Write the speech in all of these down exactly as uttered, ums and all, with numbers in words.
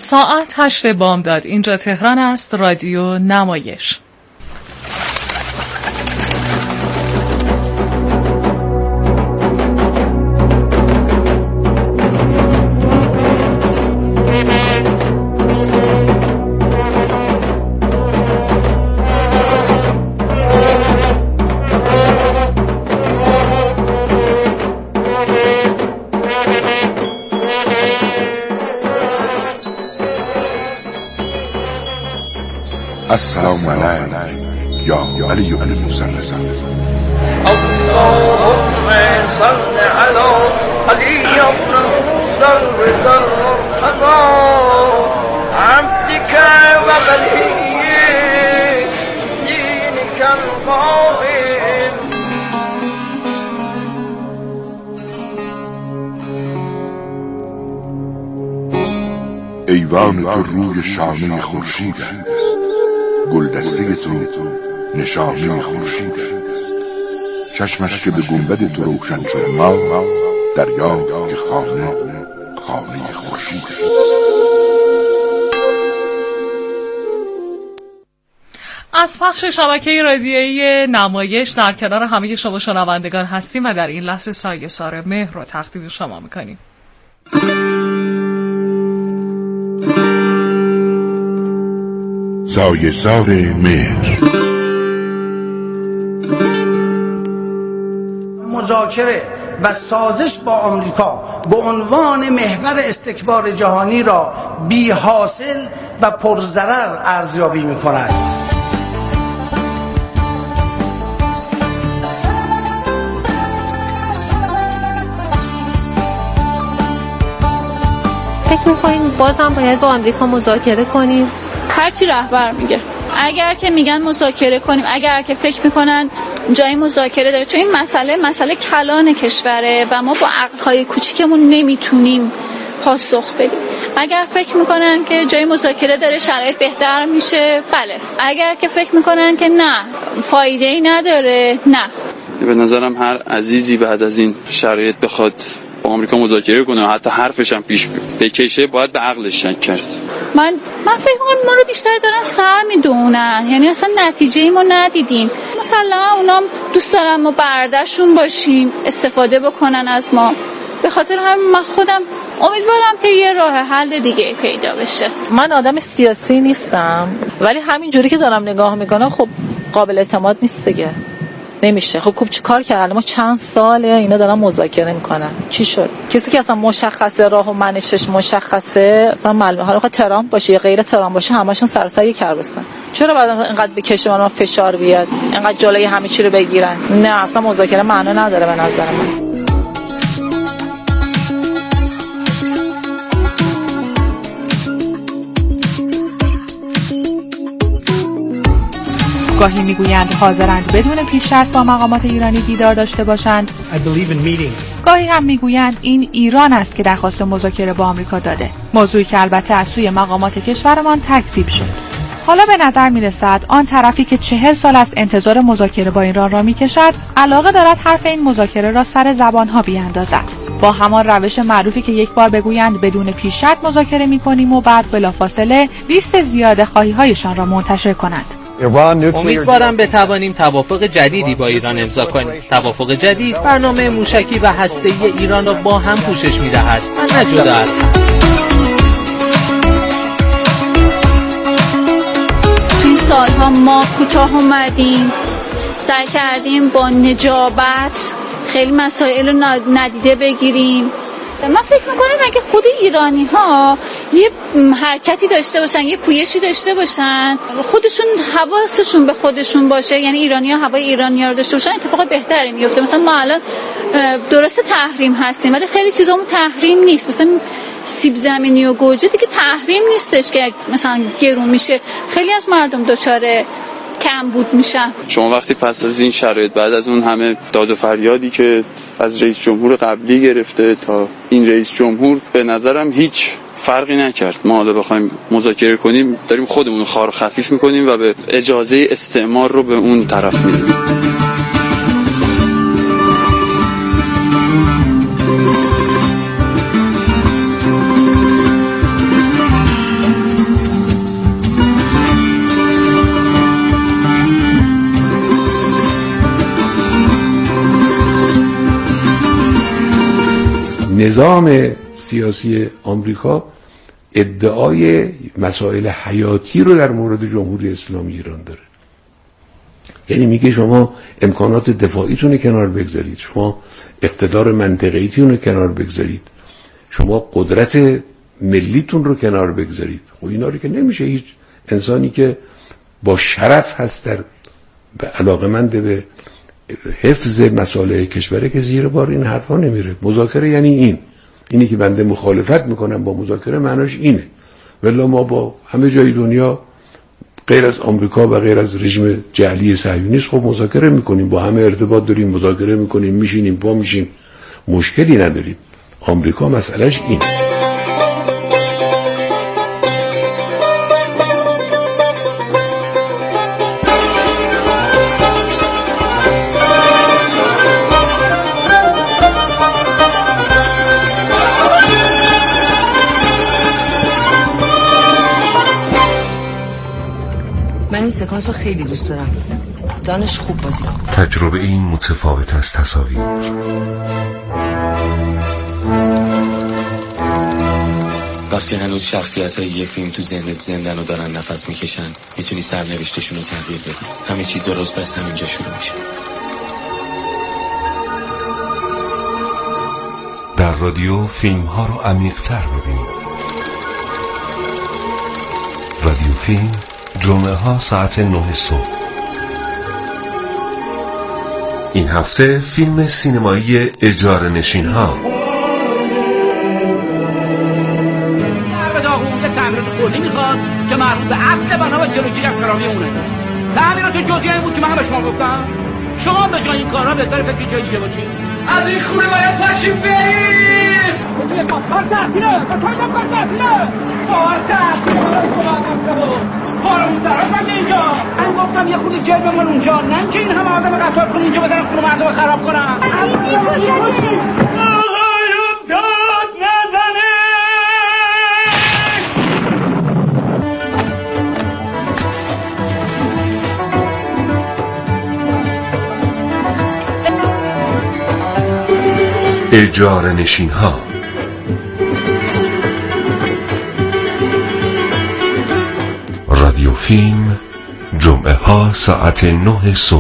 ساعت هشت بامداد. اینجا تهران است. رادیو نمایش. السلام علیکم یا علی بن موسی رضا. اللهم صل علی علی بن موسی رضا عبدك و ولی دینک القائم. ایوان تو روی شانه خورشید است، گلدسته تو نشانه خورشید است. چشمش که به گنبد تو روشن شد ما دریافت که خانه خانه خورشید است. از پخش شبکه رادیویی نمایش در کنار همه شما شنوندگان هستیم و در این لحظه سایه سار مهر رو تقدیم شما میکنیم. سایه سار مهر. مذاکره و سازش با آمریکا به عنوان محور استکبار جهانی را بی حاصل و پرضرر ارزیابی می‌کند. فکر می‌کنین بازم باید با آمریکا مذاکره کنیم؟ هر چی رهبر میگه. اگر که میگن مذاکره کنیم، اگر که فکر میکنن جای مذاکره داره، چون این مسئله مسئله کلان کشوره و ما با عقل‌های کوچیکمون نمیتونیم پاسخ بدیم. اگر فکر میکنن که جای مذاکره داره، شرایط بهتر میشه، بله. اگر که فکر میکنن که نه، فایده‌ای نداره، نه. به نظرم هر عزیزی بعد از این شرایط بخواد با آمریکا مذاکره کنه، حتی حرفش هم پیش بکشه، باید به عقلش شک کرد. من من فکر می‌کنم ما رو بیشتر دارن سر میدونن، یعنی اصلا نتیجه‌ای ما ندیدیم. مثلا اونام دوست دارن ما بردهشون باشیم، استفاده بکنن از ما. به خاطر همین من خودم امیدوارم که یه راه حل دیگه پیدا بشه. من آدم سیاسی نیستم، ولی همین جوری که دارم نگاه میکنم خب قابل اعتماد نیست دیگه. نمیشه. خب کوب چی کار کرد؟ ما چند ساله اینا دارن مذاکره میکنن. چی شد؟ کسی که اصلا مشخصه راه و منشش مشخصه، اصلا معلومه. حالا خب ترامپ باشه یا غیر ترامپ باشه، همشون سر سر یک کربستن. چرا بعد اینقدر به کشور ما فشار بیاد، اینقدر جلوی همه چی رو بگیرن؟ نه، اصلا مذاکره معنا نداره به نظر من. گاهی میگویند حاضرند بدون پیش شرط با مقامات ایرانی دیدار داشته باشند. گاهی هم میگویند این ایران است که درخواست مذاکره با آمریکا داده. موضوعی که البته از سوی مقامات کشورمان تکذیب شد. حالا به نظر میرسد آن طرفی که چهل سال است انتظار مذاکره با ایران را میکشد، علاقه دارد حرف این مذاکره را سر زبانها بیاندازد. با همان روش معروفی که یک بار بگویند بدون پیش شرط مذاکره میکنیم و بعد بلافاصله لیست زیاده خواهی هایشان را منتشر کنند. امیدوارم بتوانیم توافق جدیدی با ایران امضا کنیم. توافق جدید برنامه موشکی و هسته‌ای ایران را با هم پوشش می‌دهد و نه جدا از هم. این سالها ما کوتاه اومدیم، سعی کردیم با نجابت خیلی مسائل رو ندیده بگیریم. من فکر میکنم اگه خود ایرانی ها یه حرکتی داشته باشن، یه پویشی داشته باشن، خودشون حواسشون به خودشون باشه، یعنی ایرانی ها هوای ایرانی ها رو داشته باشن، اتفاق بهتری میفته. مثلا ما الان درسته تحریم هستیم ولی خیلی چیزامون تحریم نیست. مثلا سیب زمینی و گوجه دیگه تحریم نیستش که مثلا گرون میشه. خیلی از مردم دچار کم بود میشن. شما وقتی پس از این شرایط، بعد از اون همه داد و فریادی که از رئیس جمهور قبلی گرفته تا این رئیس جمهور، به نظرم هیچ فرقی نکرد. ما حالا بخوایم مذاکره کنیم داریم خودمون خار خفیف میکنیم و به اجازه استعمار رو به اون طرف میدیم. نظام سیاسی آمریکا ادعای مسائل حیاتی رو در مورد جمهوری اسلامی ایران داره. یعنی میگه شما امکانات دفاعیتون رو کنار بگذارید، شما اقتدار منطقه‌ایتون رو کنار بگذارید، شما قدرت ملیتون رو کنار بگذارید. خب اینا رو که نمیشه هیچ انسانی که با شرف هست در علاقمند به حفظ مصالح کشوره که زیر بار این حرفا نمیره. مذاکره یعنی این اینی که بنده مخالفت میکنم با مذاکره معناش اینه. ولی ما با همه جای دنیا غیر از آمریکا و غیر از رژیم جعلی صهیونیست خب مذاکره میکنیم، با همه ارتباط داریم، مذاکره میکنیم، میشینیم با میشیم، مشکلی نداریم. آمریکا مسئلهش اینه. این سکانس رو خیلی دوست دارم. دانش خوب بازی کن. تجربه این متفاوت از تصاویر. وقتی هنوز شخصیت‌های یه فیلم تو ذهنت زندن و دارن نفس میکشن، میتونی سرنوشتشون رو تغییر بدی. همه چی درست از همینجا شروع میشه. در رادیو فیلم ها رو عمیق‌تر ببینید. رادیو فیلم جمعه ها ساعت نه صبح. این هفته فیلم سینمایی اجاره نشین ها. به داغون که تعمیرات کلی میخواد که مربوط به اصل بنا و جلوگیری از خرابی اونه. تعمیرات جزئی بود که من به شما گفتم. شما به جای این کارا بهتره فکر جای دیگه باشید. از این خونه باید پاشیم بریم. کار تعطیله. کار تعطیله. کار تعطیله. کارمون طرف من اینجا. من گفتم یه خودی جل بمون اونجا، نه که این همه آدم قطار خون اینجا بدن خونه مردم خراب کنن. علی میکشنی. آقایم داد نزنه. اجاره نشین ها. رادیو فیلم جمعه ها ساعت نه صبح.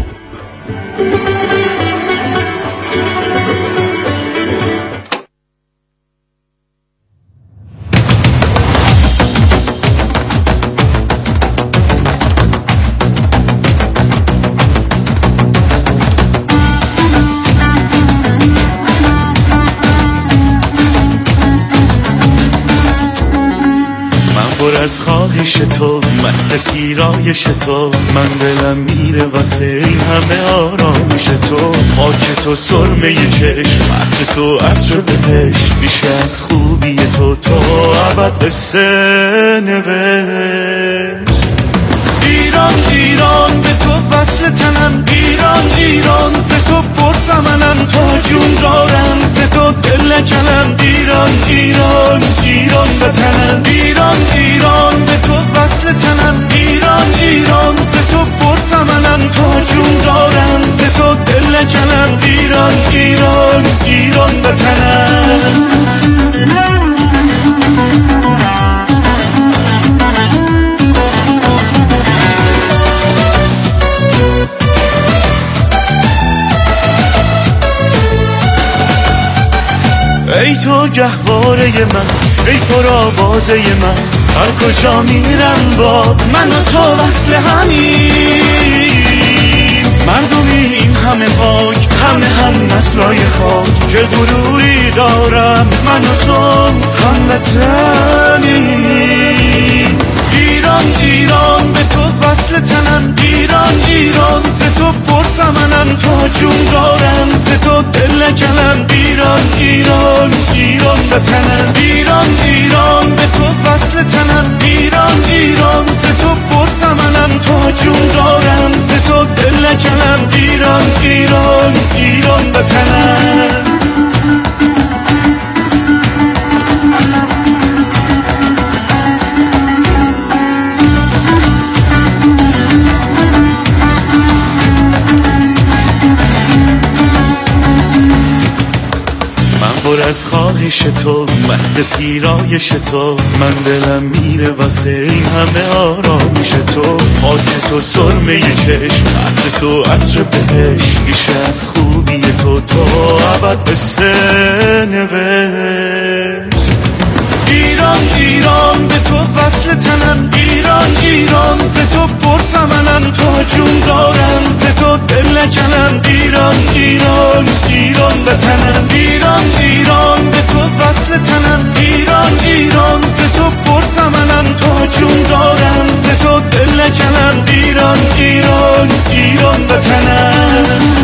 از خواهش تو مست پیرایش تو، من دلم میره واسه این همه آرامش تو. خاک تو سرمه چشم، عطر تو از شده پشت، میشه از خوبی تو تو عبد قصه نوشت. ایران ایران به تو وصل تنم، ایران ایران ز تو پرسمنم، تا جون دارم ز تو دل جلم. ایران ایران ایران وطنم، ایران ایران به تو وصل تنم، ایران ایران ز تو پرسمنم، تا جون دارم ز تو دل جلم. ایران ایران ایران وطنم. ای تو گهواره من، ای پر آوازه من، هر کجا میرم باز من و تو وصل همین. مردمی این همه پاک، همه هم نسلای خاک، چه غروری دارم من و تو هم وطنی. ایران ایران به تو وصل تنم، ایران ایران ز تو پرسمنم، تا جون دارم ز تو دل جلم. ایران ایران ایران وطنم، ایران ایران به تو وصل تنم، ایران ایران ز تو پرسمنم، تا جون دارم ز تو دل جلم. ایران ایران ایران وطنم. پر پر از خواهش تو، مست پیرایش تو، من دلم میره واسه این همه آرامش تو. خاک تو سرمه چشم، عطر تو عطر بهش، میشه از خوبی تو تا ابد قصه نوشت. ایران ایران به تو وصل تنم، ایران ایران ز تو پرسم منم، تو جون دارم ز تو دل نکنم. ایران ایران ایران وطنم، ایران ایران به تو وصل تنم، ایران ایران ز تو پرسم منم، تو جون دارم ز تو دل نکنم. ایران ایران ایران وطنم.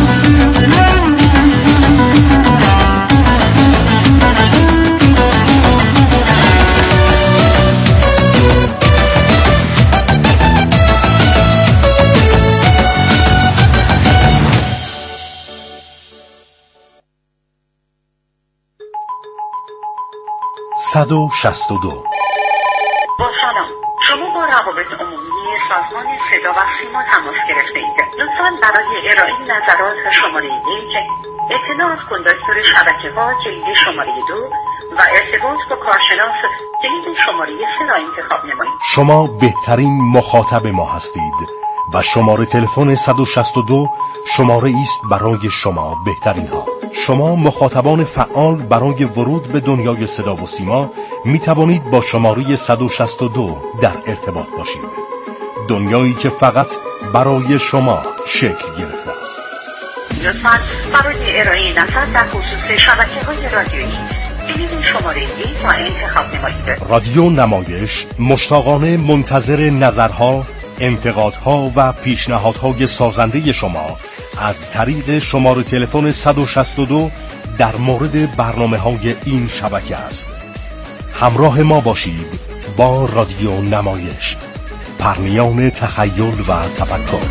صد و شصت و دو. با سلام، شما با روابط عمومی سازمان صدا و سیما تماس گرفته اید. لطفاً برای ارائه نظرات شماره یک، اطلاع از کندکتور شبکه ها کلید شماره دو و ارتباط با کارشناس کلید شماره سه را انتخاب نمایید. شما بهترین مخاطب ما هستید و شماره تلفن صد و شصت و دو شماره است برای شما بهترین ها. شما مخاطبان فعال برای ورود به دنیای صدا و سیما می توانید با شماره صد و شصت و دو در ارتباط باشید. دنیایی که فقط برای شما شکل گرفته است. لطفاً برای ارائه نظر در خصوص شبکه‌های رادیویی کلید شماره یک را انتخاب نمایید. رادیو نمایش مشتاقانه منتظر نظرها، انتقادها و پیشنهادهای سازنده شما از طریق شماره تلفن صد و شصت و دو در مورد برنامه‌های این شبکه است. همراه ما باشید با رادیو نمایش، پرنیان تخیل و تفکر.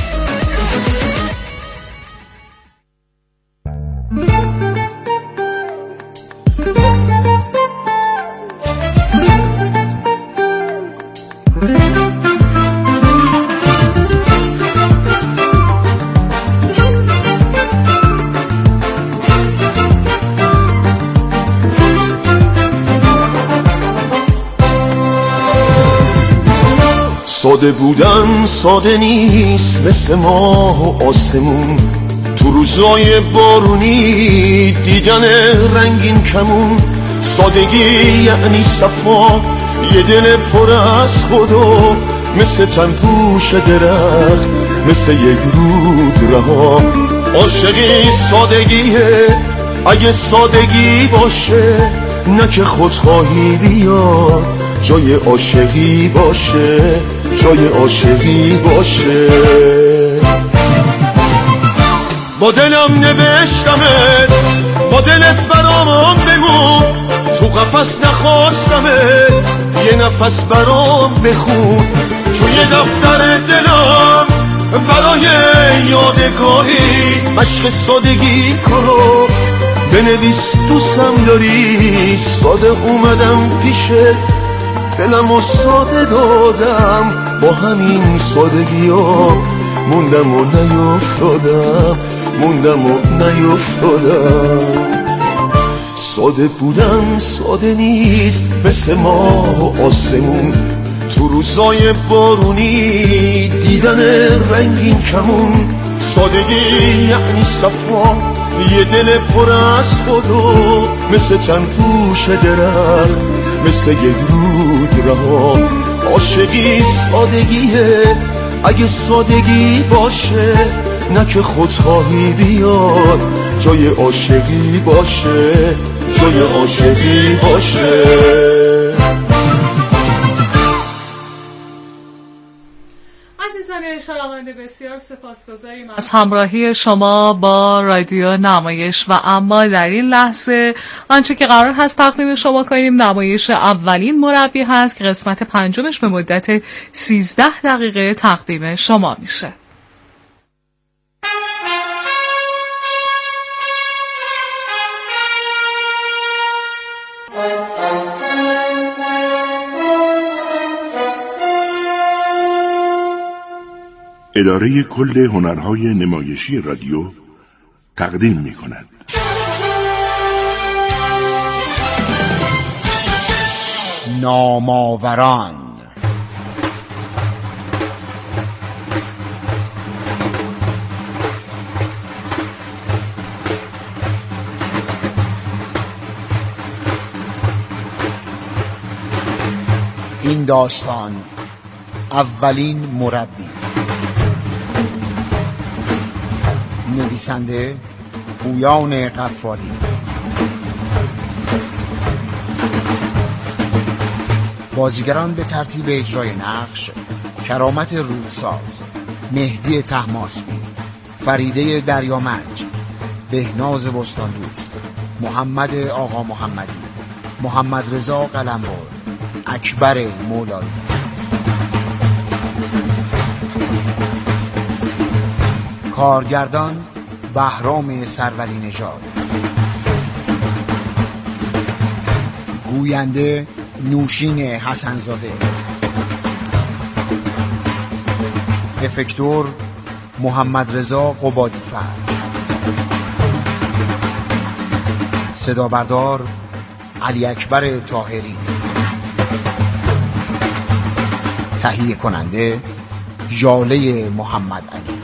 ساده بودن ساده نیست، مثل ماه و آسمون، تو روزای بارونی دیدن رنگین کمون. سادگی یعنی صفا، یه دل پر از خدا، مثل تنپوش درخت، مثل یک رود رها. عاشقی سادگیه اگه سادگی باشه، نه که خودخواهی بیاد جای عاشقی باشه، جای عاشقی باشه. با دلم نوشتمت، با دلت برام بمون، تو قفس نخواستمت، یه نفس برام بخون. توی دفتر دلم برای یادگاری مشق سادگی کنم، بنویس دوستم داری. ساده اومدم پیشت، دلم و ساده دادم، با همین سادگی ها موندم و نیفتادم، موندم و نیفتادم. ساده بودن ساده نیست، مثل ماه و آسمون، تو روزای بارونی دیدن رنگین کمون. سادگی یعنی صفا، یه دل پر از خدا، مثل تنپوش درخت، مثل یک رود رها. عاشقی سادگیه اگه سادگی باشه، نه که خودخواهی بیاد جای عاشقی باشه، جای عاشقی باشه. عزیزان شنونده، بسیار سپاسگزاریم از همراهی شما با رادیو نمایش. و اما در این لحظه آنچه که قرار هست تقدیم شما کنیم نمایش اولین مربی هست که قسمت پنجمش به مدت سیزده دقیقه تقدیم شما میشه. اداره کل هنرهای نمایشی رادیو تقدیم می کند. نامآوران. این داستان اولین مربی. نویسنده پویان غفاری. بازیگران به ترتیب اجرای نقش: کرامت رودساز، مهدی طهماسبی، فریده دریامنج، بهناز بستاندوست، محمد آقا محمدی، محمد رضا قلمبر، اکبر مولایی. کارگردان بهرام سروری نژاد. گوینده نوشین حسنزاده. افکتور محمد رضا قبادی‌فر. صدا بردار علی اکبر طاهری. تهیه کننده ژاله محمد علی.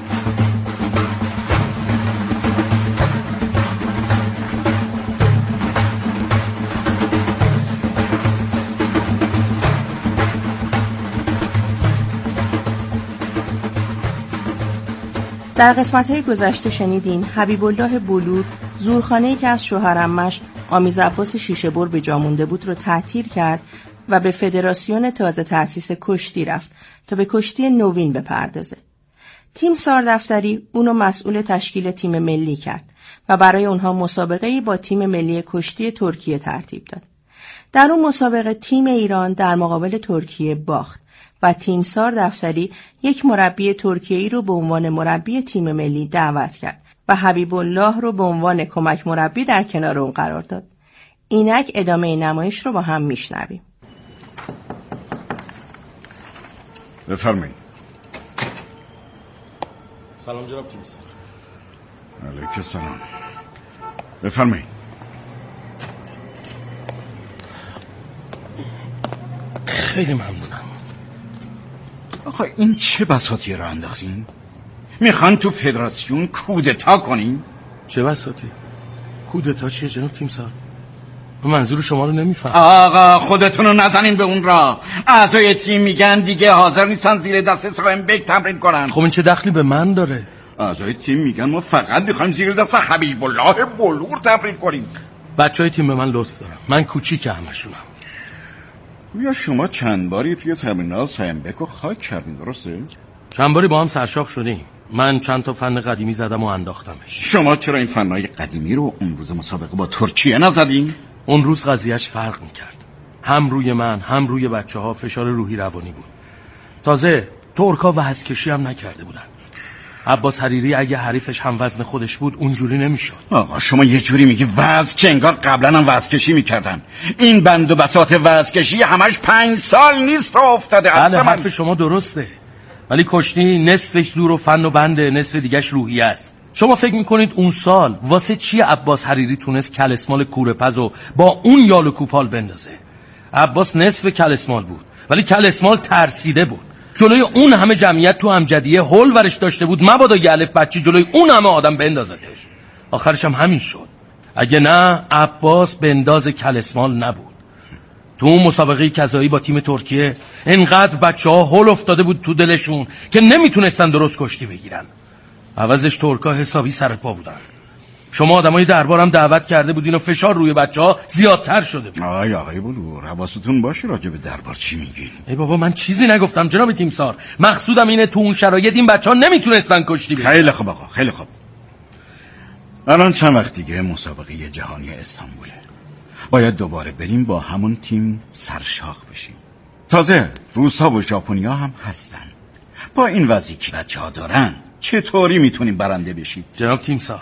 در قسمت‌های گذشته شنیدین حبیب الله بلور زورخانه‌ای که از شوهر عمش آمیز عباس شیشه‌بر به جا مونده بود رو تعطیل کرد و به فدراسیون تازه تأسیس کشتی رفت تا به کشتی نوین بپردازه. تیمسار دفتری اونو مسئول تشکیل تیم ملی کرد و برای اونها مسابقه‌ای با تیم ملی کشتی ترکیه ترتیب داد. در اون مسابقه تیم ایران در مقابل ترکیه باخت و تیمسار دفتری یک مربی ترکیه‌ای رو به عنوان مربی تیم ملی دعوت کرد و حبیب الله رو به عنوان کمک مربی در کنار اون قرار داد. اینک ادامه نمایش رو با هم میشنویم. بفرمایید. سلام جناب تیمسار. علیک سلام. بفرمایید. خیلی ممنونم. آقا این چه بساطی رو انداختین؟ میخوان تو فدراسیون کودتا کنین؟ چه بساطی؟ کودتا چیه جناب تیمسار؟ منظور شما رو نمیفهم. آقا خودتون رو نزنین به اون را. اعضای تیم میگن دیگه حاضر نیستن زیر دست سایم بیگ تمرین کنن. خب این چه دخلی به من داره؟ اعضای تیم میگن ما فقط میخوایم زیر دست حبیب الله بلور تمرین کنیم. بچهای تیم به من لطف دارن. من کوچیک همشونم. گویا شما چند باری توی تمرینات سایم بیگ رو خاک کردین، درسته؟ چند باری با هم سرشاخ شدیم. من چند تا فن قدیمی زدم و انداختمش. شما چرا این فنهای قدیمی رو اون روز مسابقه با ترکیه نزدین؟ اون روز قضیهش فرق میکرد. هم روی من هم روی بچه ها فشار روحی روانی بود. تازه ترکا و هسکشی هم نکرده بودن. عباس حریری اگه حریفش هم وزن خودش بود اونجوری نمیشد. آقا شما یه جوری میگی وزن که انگار قبلا هم وزنکشی میکردن. این بند و بساط وزنکشی همش پنج سال نیست را افتاده. بله حرف شما درسته، ولی کشتی نصفش زور و فن و بنده، نصف دیگش روحی است. شما فکر میکنید اون سال واسه چی عباس حریری تونست کلسمال کورپزو با اون یال و کوپال بندازه؟ عباس نصف کلسمال بود ولی کلسمال ترسیده بود. جلوی اون همه جمعیت تو امجدیه هول ورش داشته بود، مبادا یه الف بچی جلوی اون همه آدم بندازتش. آخرش هم همین شد. اگه نه عباس بنداز کلسمال نبود. تو اون مسابقه کذایی با تیم ترکیه انقدر بچه ها هول افتاده بود تو دلشون که نمیتونستن درست کشتی بگیرن. عوضش ترکا حسابی سر پا بودن. شما آدمای دربارم دعوت کرده بودین و فشار روی بچه‌ها زیادتر شده بود. آقای آقای بلور حواستون باشه راجع به دربار چی میگین؟ ای بابا من چیزی نگفتم جناب تیمسار. مقصودم اینه تو اون شرایط این بچه‌ها نمیتونستن کشتی بگیرن. خیلی خوب آقا، خیلی خوب. الان چند وقت دیگه مسابقه جهانی استانبوله. باید دوباره بریم با همون تیم سرشاخ بشیم. تازه روس‌ها و ژاپنی‌ها هم هستن. با این وضعی که بچه‌ها دارن چطوری میتونیم برنده بشیم؟ جناب تیمسار،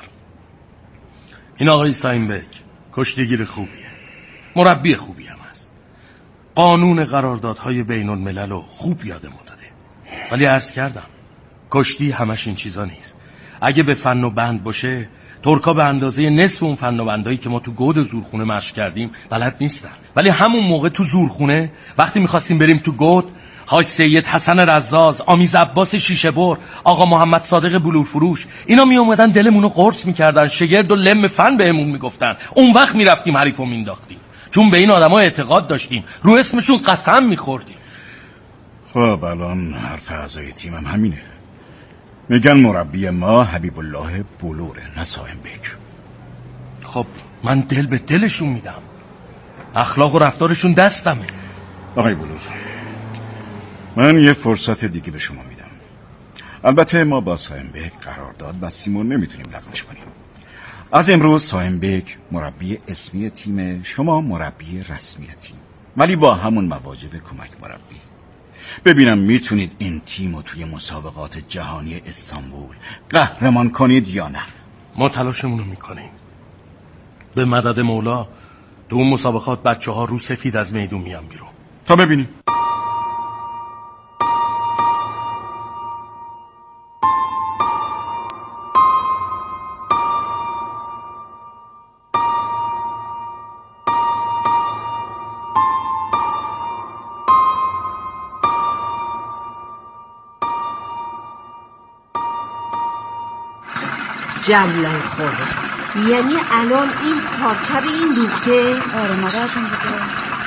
این آقای سایمبک کشتیگیر خوبیه، مربی خوبی هم هست، قانون قراردادهای بین الملل رو خوب یادمون داده. ولی عرض کردم کشتی همش این چیزا نیست. اگه به فن و بند باشه ترکا به اندازه نصف اون فناوندایی که ما تو گود زورخونه مشق کردیم بلد نیستن. ولی همون موقع تو زورخونه وقتی میخواستیم بریم تو گود، حاج سید حسن رزاز، آمیز عباس شیشه بر، آقا محمد صادق بلورفروش، اینا می اومدن دلمونو قرص میکردن، شگرد و لم فن بهمون میگفتن. اون وقت میرفتیم حریفو مینداختیم، چون به این آدما اعتقاد داشتیم، رو اسمشون قسم میخوردیم. خب الان حرف اعضای تیمم همینه. میگن مربی ما حبیب الله بلوره، نه صاحب بک. خب من دل به دلشون میدم، اخلاق و رفتارشون دستمه. آقای بلور، من یه فرصت دیگه به شما میدم. البته ما با صاحب بک قرارداد بستیم و نمیتونیم لغوش کنیم. از امروز صاحب بک مربی اسمی تیم، شما مربی رسمی تیم، ولی با همون مواجب کمک مربی. ببینم میتونید این تیم رو توی مسابقات جهانی استانبول قهرمان کنید یا نه. ما تلاشمون رو میکنیم. به مدد مولا تو اون مسابقات بچه ها رو سفید از میدون میان بیرون. تا ببینیم. جلال خورده، یعنی الان این پارچه رو این دوخته؟ آره مادر جون بگه.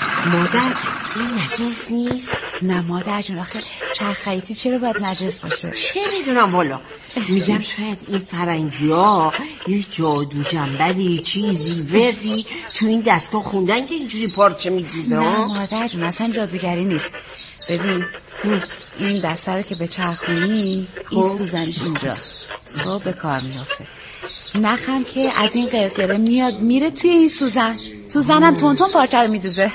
مادر این نجس نیست؟ نه مادر جون، آخه چرخیتی چرا باید نجس باشه؟ چه میدونم والا. میگم شاید این فرنگی ها یه جادو جنبلی چیزی وردی تو این دستگاه خوندن که اینجوری پارچه میدوزه. نه مادر جون اصلا جادوگری نیست. ببین این دسته رو که به چرخونی این سوزنش اینجا خب به کار میافته. نخم که از این قرقره میاد میره توی این سوزن، سوزنم تون تون پارچه رو میدوزه.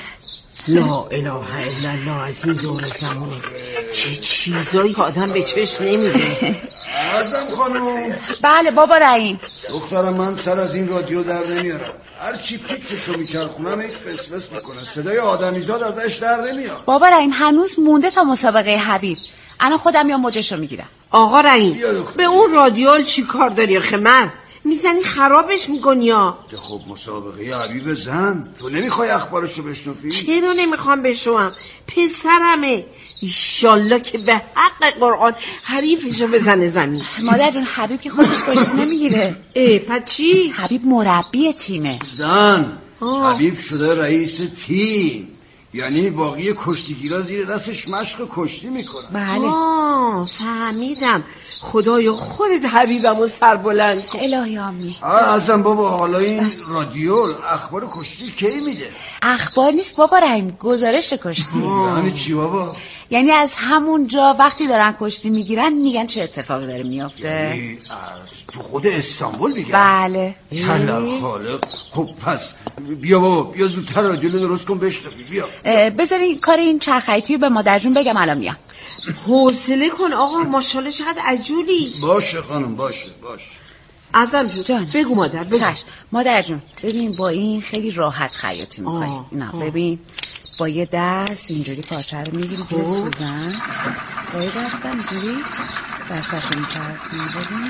لا اله الا الله، از این دور زمونه چه چیزایی که آدم به چشم نمیده. اعظم خانم. بله بابا رحیم. دخترم من سر از این رادیو در نمیارم، هرچی پیچشو میچرخونم یک فسفس میکنه، صدای آدمیزاد ازش در نمیاد. بابا رحیم هنوز مونده تا مسابقه حبیب، الان خودم یا موجشو میگیرم. آقا رحیم به اون رادیال چی کار داری آخه مرد؟ میزنی خرابش میکنی ها. خب مسابقه حبیب زن، تو نمیخوای اخبارشو بشنفی؟ چرا نمیخوام بشنوم؟ پسرمه، ایشالله که به حق قرآن حریفشو بزنه زمین. مادر جون حبیب که خودش کشتی نمیگیره. اه پس چی؟ حبیب مربی تیمه. زن آه. حبیب شده رئیس تیم، یعنی باقی کشتیگیرا زیر دستش مشق کشتی میکنن. بله آه فهمیدم. خدایا خودت حبیبمو سر بلند کن. الهی آمین. ازم بابا حالا این رادیو اخبار کشتی کی میده؟ اخبار نیست بابا رحیم، گزارش کشتی. یعنی چی بابا؟ یعنی از همون جا وقتی دارن کشتی میگیرن میگن چه اتفاقی داره میافته. یعنی از تو خود استانبول میگن؟ بله. چندر خالق. خب پس بیا بابا بیا زودتر رادیو درست کن بشنفی. بیا بذارین کار این چرخیتیو به مادر جون بگم الان میام. حوصله کن آقا، ماشاءالله چقدر عجولی. باشه خانم باشه باشه. ازم جون, جون. بگو مادر بگو. چشم مادر جون. ببین با این خیلی راحت خیاطی میکنی. نه ببین با یه دست اینجوری پارچه رو میگیری زیر سوزن، با یه دست اینجوری دستشو میچرخونی. ببین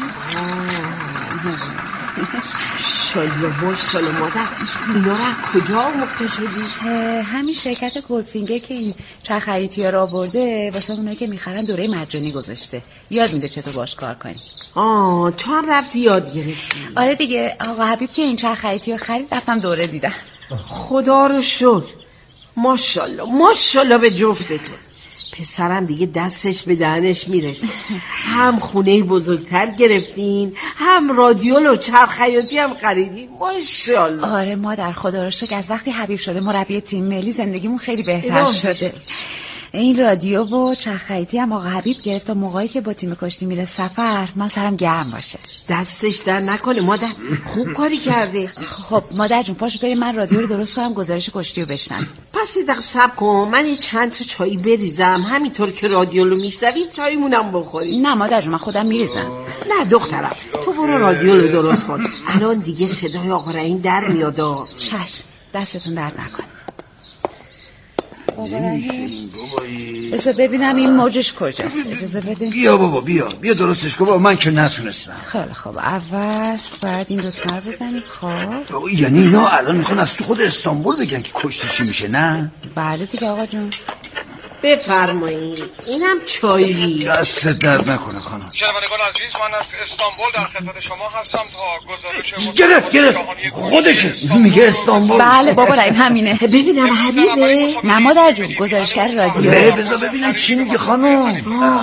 شاله باش ساله مادر، اینا رو کجا مقته شدی؟ همین شرکت گلدفینگر که این چرخیتی ها را برده واسه اونایی که میخرن دوره مجانی گذاشته، یاد میده چطور باش کار کنی. آه تو هم رفتی یاد گرفتی؟ آره دیگه، آقا حبیب که این چرخیتی ها خرید رفتم دوره دیدم. خدا رو شکر. ماشاءالله ماشاءالله به جفتتون. پسرم دیگه دستش به دهنش میرسه. هم خونه بزرگتر گرفتین، هم رادیو و چرخیاتی هم خریدین. ماشاءالله. آره مادر خدا رو شکر از وقتی حبیب شده مربی تیم ملی زندگیمون خیلی بهتر شده. این رادیو و چرخیاتی هم آقا حبیب گرفت تا موقعی که با تیم کشتی میره سفر من سرم گرم باشه. دستش در نکنه مادر، خوب کاری کرده. خب مادر جون پاشو بریم من رادیو رو درست کنم گزارش کشتی رو بشنویم. پس یه دقیقه صبر کن، من یه چند تا چای بریزم، همینطور که رادیو رو میشنویم چایمونم بخوریم. نه مادر جون من خودم میریزم. نه دخترم تو برو رادیو رو درست کن، الان دیگه صدای آقا رحیم در میاد. چشم دستتون درد نکنه. نمیشه این بابایی. بذار ببینم این موجش کجاست. اجازه بده. بیا بابا بیا بیا درستش کن بابا، من که نتونستم. خیلی خب اول باید این دکمه رو بزنیم. خب یعنی اینا الان میخوان از تو خود استانبول بگن که کشتی چی میشه نه؟ بله دیگه آقا جون. بفرمایید اینم چایی. دست درد نکنه خانم. شنوندگان عزیز، من از استانبول در خدمت شما هستم تا گزارش گرفت گرفت خودشه میگه استانبول. بله بابا رحیم همینه. ببینم حبیبه. نه مادر جون گزارشگر رادیو. بذار ببینم چی میگه خانم.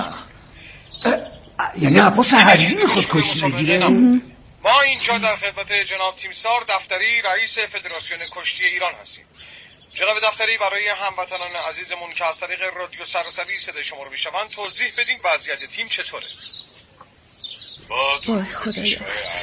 یعنی عباس حریری میخواد کشتی بگیره؟ ما اینجا در خدمت جناب تیمسار دفتری رئیس فدراسیون کشتی ایران هستیم. جناب دفتری برای هموطنان عزیزمون که از طریق رادیو سراسری صدای شما رو میشنون توضیح بدین وضعیت تیم چطوره؟ با وای خدایا.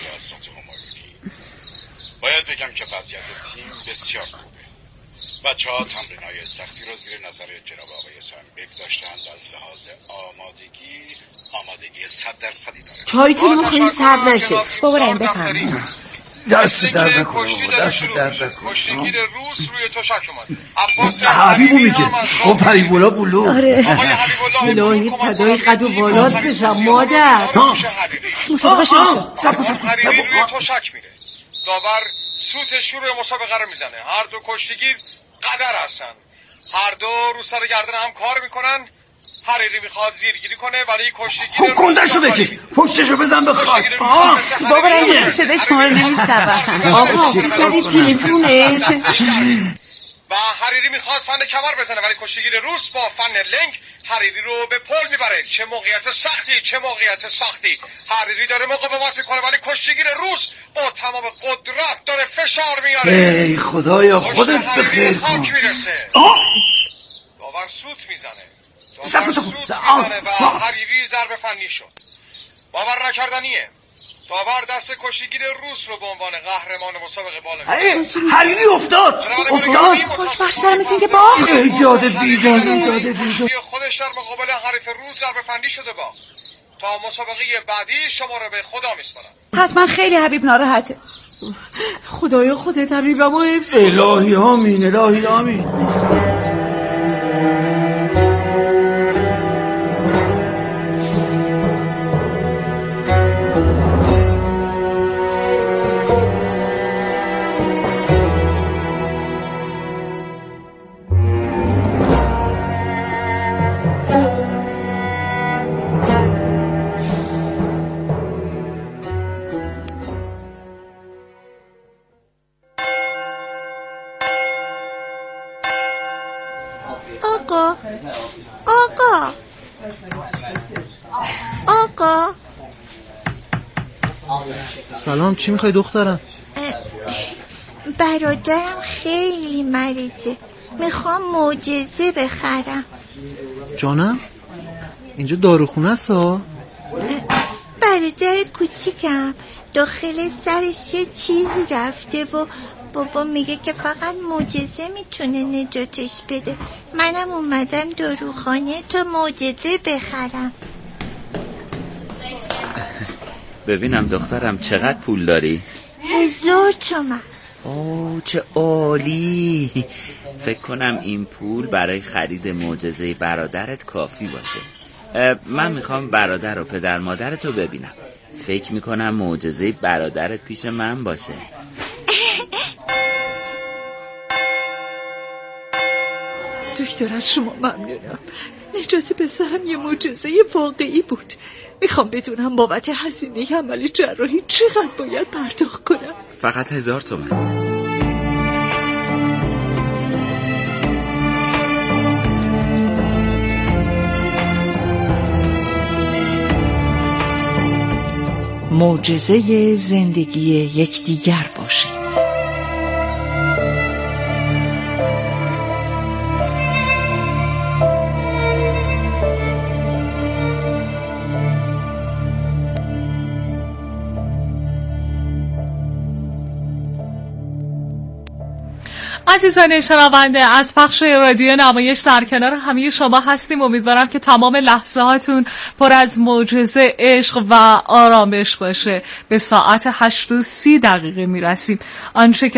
باید بگم که وضعیت تیم بسیار خوبه. بچه‌ها تمرین‌های سختی رو زیر نظر جناب آقای سامبک داشتند. از لحاظ آمادگی آمادگی صد درصدی داره. چایتون رو خیلی سرد نشه. بابا رحیم بفرمایید. دست درد نکنه دست درد نکنه. کشتیگیر روس روی تشک اومد. عباس حبیبو میگه. خب حبیبولا بولو. آره. الهی فدای قد و بالات بشم مادر. مسابقه شروع شد. سب سب حریری روی تشک میره. داور سوت شروع مسابقه رو میزنه. هر دو کشتیگیر قدر هستن. هر دو رو سر گردن هم کار میکنن. حریری میخواد زیرگیری کنه ولی کشتیگیر خب کندشو بکش پشتشو بزن به خاک. بابا رنگی صدای شما رو نمیشنوم. آقا بگید تلفونه. و حریری میخواد فن کمر بزنه ولی کشتیگیر روس با فن لنگ حریری رو به پل میبره. چه موقعیت سختی چه موقعیت سختی. حریری داره مقاومت میکنه ولی کشتیگیر روس با تمام قدرت داره فشار میاره. ای خدایا خودت بخیر کن. داور سوت میزنه. سب سب سوت میزنه و حریری ضربه فنی شد. باور نکردنیه. داور دست کشتیگیر روس رو به عنوان قهرمان مسابقه بالا. حریری افتاد افتاد. خوش بر سرم مثل اینکه باخت. ایجاد بیداد ایجاد بیداد. خودش در مقابل حریف روس ضربه فنی شده با. تا مسابقه بعدی شما رو به خدا میسپارم. حتما خیلی حبیب ناراحته. خدایا خودت حبیبمو حفظ کن. الهی آمین الهی آمین. آقا آقا آقا سلام چی میخوای دخترم؟ برادرم خیلی مریضه میخوام معجزه بخرم. جانم اینجا داروخونه است ها؟ برادرت کوچیکم داخل سرش یه چیزی رفته و بابا میگه که فقط معجزه میتونه نجاتش بده. منم اومدم داروخانه تا معجزه بخرم. ببینم دخترم چقدر پول داری؟ هزار تومن. اوه چه عالی. فکر کنم این پول برای خرید معجزه برادرت کافی باشه. من میخوام برادر و پدر مادرتو ببینم. فکر میکنم معجزه برادرت پیش من باشه. دکتر از شما ممنونم. نجات پسرم یه معجزه واقعی بود. میخوام بدونم بابت هزینه عمل جراحی چقدر باید پرداخت کنم؟ فقط هزار تومن. معجزه زندگی یکدیگر باشیم. عزیزان شنونده، از پخش رادیو نمایش در کنار همه شما هستیم. امیدوارم که تمام لحظه هاتون پر از معجزه، عشق و آرامش باشه. به ساعت هشت و سی دقیقه میرسیم. آنچه که